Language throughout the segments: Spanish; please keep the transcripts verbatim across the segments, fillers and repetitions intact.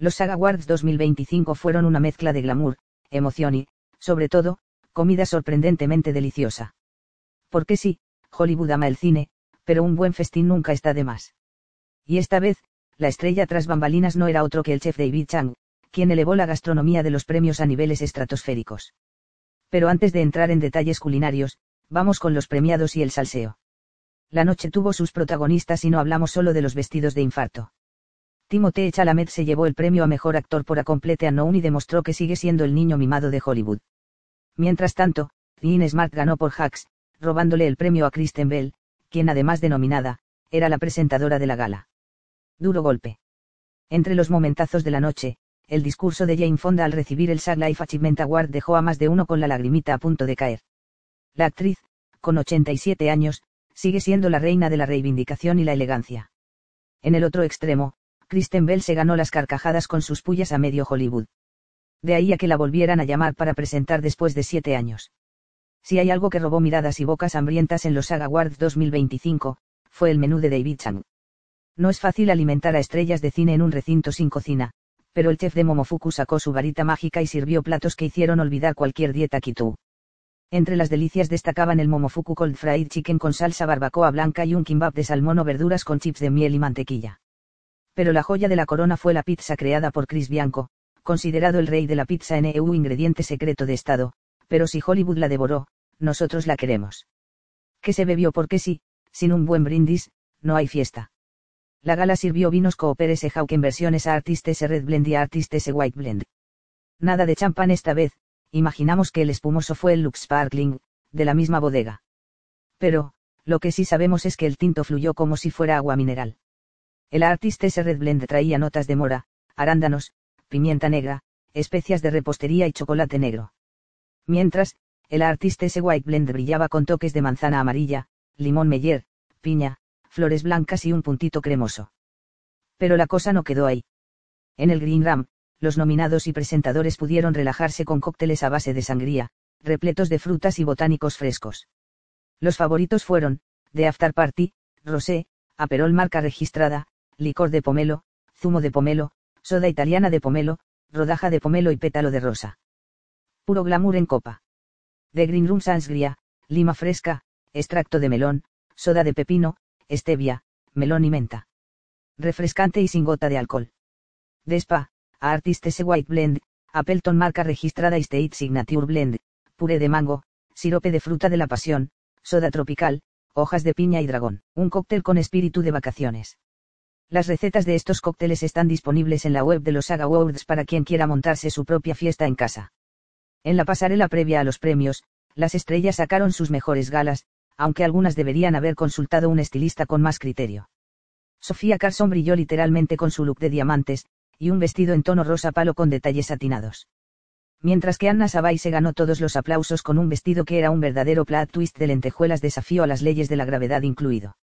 Los SAG Awards dos mil veinticinco fueron una mezcla de glamour, emoción y, sobre todo, comida sorprendentemente deliciosa. Porque sí, Hollywood ama el cine, pero un buen festín nunca está de más. Y esta vez, la estrella tras bambalinas no era otro que el chef David Chang, quien elevó la gastronomía de los premios a niveles estratosféricos. Pero antes de entrar en detalles culinarios, vamos con los premiados y el salseo. La noche tuvo sus protagonistas y no hablamos solo de los vestidos de infarto. Timothée Chalamet se llevó el premio a mejor actor por A Complete Unknown y demostró que sigue siendo el niño mimado de Hollywood. Mientras tanto, Lynn Smart ganó por Hacks, robándole el premio a Kristen Bell, quien además de nominada, era la presentadora de la gala. Duro golpe. Entre los momentazos de la noche, el discurso de Jane Fonda al recibir el SAG Life Achievement Award dejó a más de uno con la lagrimita a punto de caer. La actriz, con ochenta y siete años, sigue siendo la reina de la reivindicación y la elegancia. En el otro extremo, Kristen Bell se ganó las carcajadas con sus pullas a medio Hollywood. De ahí a que la volvieran a llamar para presentar después de siete años. Si hay algo que robó miradas y bocas hambrientas en los SAG Awards dos mil veinticinco, fue el menú de David Chang. No es fácil alimentar a estrellas de cine en un recinto sin cocina, pero el chef de Momofuku sacó su varita mágica y sirvió platos que hicieron olvidar cualquier dieta kitú. Entre las delicias destacaban el Momofuku Cold Fried Chicken con salsa barbacoa blanca y un kimbap de salmón o verduras con chips de miel y mantequilla. Pero la joya de la corona fue la pizza creada por Chris Bianco, considerado el rey de la pizza en E U ingrediente secreto de estado, pero si Hollywood la devoró, nosotros la queremos. ¿Qué se bebió? Porque sí, sin un buen brindis, no hay fiesta. La gala sirvió vinos Cooper S. Hawken versiones a Artist S. Red Blend y Artist S. White Blend. Nada de champán esta vez, imaginamos que el espumoso fue el Lux Sparkling, de la misma bodega. Pero, lo que sí sabemos es que el tinto fluyó como si fuera agua mineral. El Artist S. Red Blend traía notas de mora, arándanos, pimienta negra, especias de repostería y chocolate negro. Mientras, el Artist S. White Blend brillaba con toques de manzana amarilla, limón Meyer, piña, flores blancas y un puntito cremoso. Pero la cosa no quedó ahí. En el Green Room, los nominados y presentadores pudieron relajarse con cócteles a base de sangría, repletos de frutas y botánicos frescos. Los favoritos fueron, The After Party, Rosé, Aperol marca registrada, licor de pomelo, zumo de pomelo, soda italiana de pomelo, rodaja de pomelo y pétalo de rosa. Puro glamour en copa. The Green Room Sangria, lima fresca, extracto de melón, soda de pepino, stevia, melón y menta. Refrescante y sin gota de alcohol. The Spa, Artist S. White Blend, Appleton marca registrada y State Signature Blend, puré de mango, sirope de fruta de la pasión, soda tropical, hojas de piña y dragón. Un cóctel con espíritu de vacaciones. Las recetas de estos cócteles están disponibles en la web de los SAG Awards para quien quiera montarse su propia fiesta en casa. En la pasarela previa a los premios, las estrellas sacaron sus mejores galas, aunque algunas deberían haber consultado un estilista con más criterio. Sofía Carson brilló literalmente con su look de diamantes, y un vestido en tono rosa palo con detalles satinados. Mientras que Anna Savai se ganó todos los aplausos con un vestido que era un verdadero plot twist de lentejuelas desafío a las leyes de la gravedad incluido.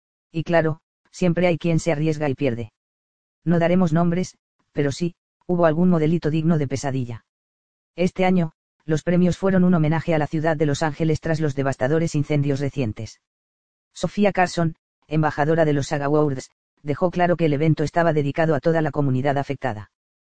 Y claro, siempre hay quien se arriesga y pierde. No daremos nombres, pero sí, hubo algún modelito digno de pesadilla. Este año, los premios fueron un homenaje a la ciudad de Los Ángeles tras los devastadores incendios recientes. Sofía Carson, embajadora de los SAG Awards, dejó claro que el evento estaba dedicado a toda la comunidad afectada.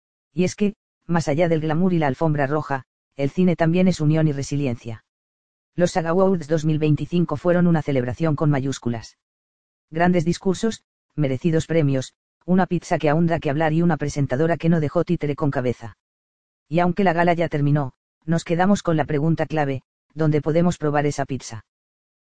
Y es que, más allá del glamour y la alfombra roja, el cine también es unión y resiliencia. Los SAG Awards dos mil veinticinco fueron una celebración con mayúsculas. Grandes discursos, merecidos premios, una pizza que aún da que hablar y una presentadora que no dejó títere con cabeza. Y aunque la gala ya terminó, nos quedamos con la pregunta clave, ¿dónde podemos probar esa pizza?